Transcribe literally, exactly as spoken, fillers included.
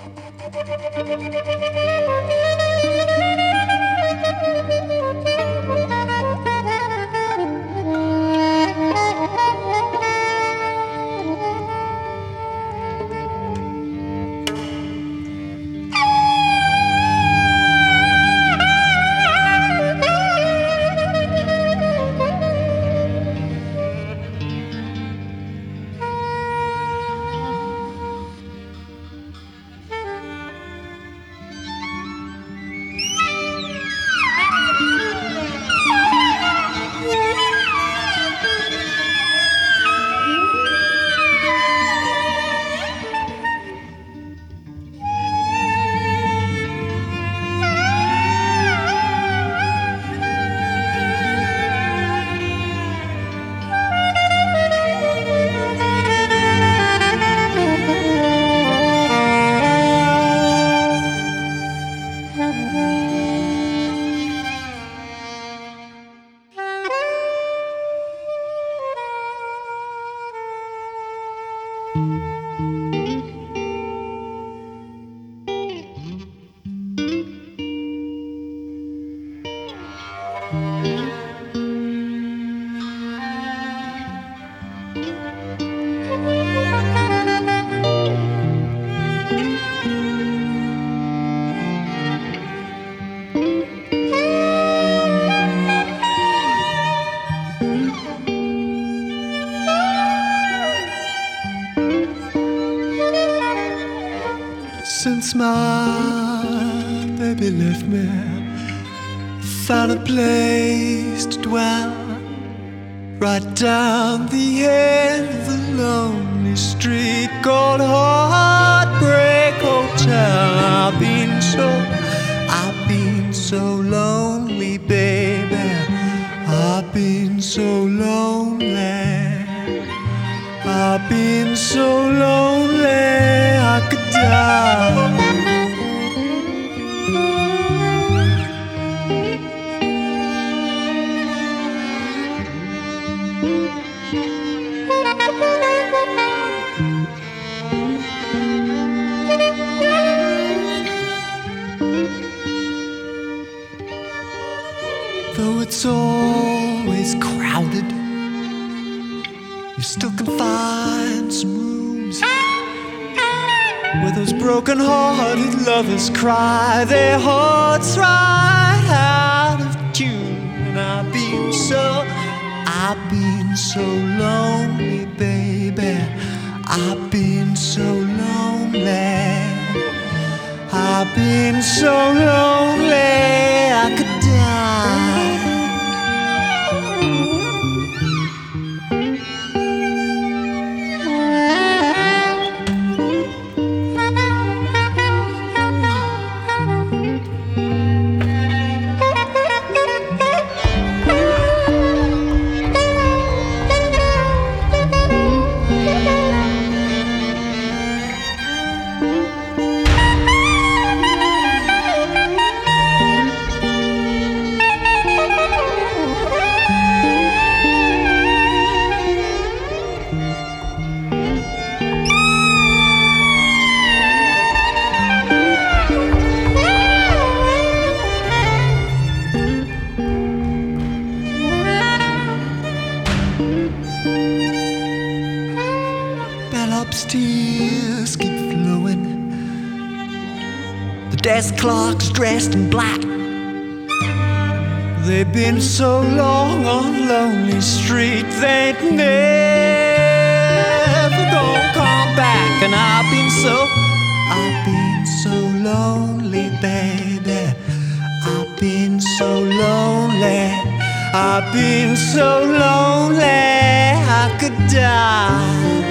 Since my baby left me, found a place to dwell right down the end of the lonely street called Heartbreak Hotel. I've been so, I've been so lonely, baby. I've been so lonely. I've been so lonely I could die. Though it's always crowded, you still can find some rooms where those broken-hearted lovers cry their hearts right out of tune. And I've been so, I've been so lonely, baby. I've been so lonely. I've been so lonely I could die. Bellop's tears keep flowing. The desk clock's dressed in black. They've been so long on Lonely Street, they'd never gonna come back. And I've been so, I've been so lonely, baby. I've been so lonely. I've been so lonely I could die.